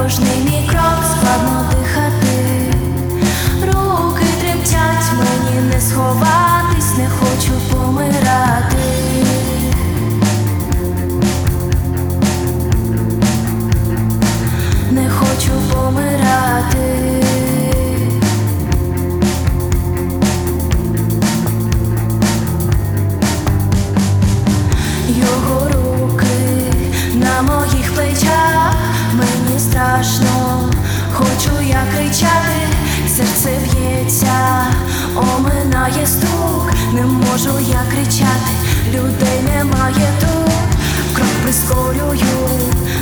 кожний мій крок складно дихати, руки тремтять, мені не сховатись, не хочу помирати. Не хочу помирати. Його руки на моїх плечах, мені страшно, хочу я кричати, серце б'ється, оминає стук, не можу я кричати, людей немає тут, крок прискорюю,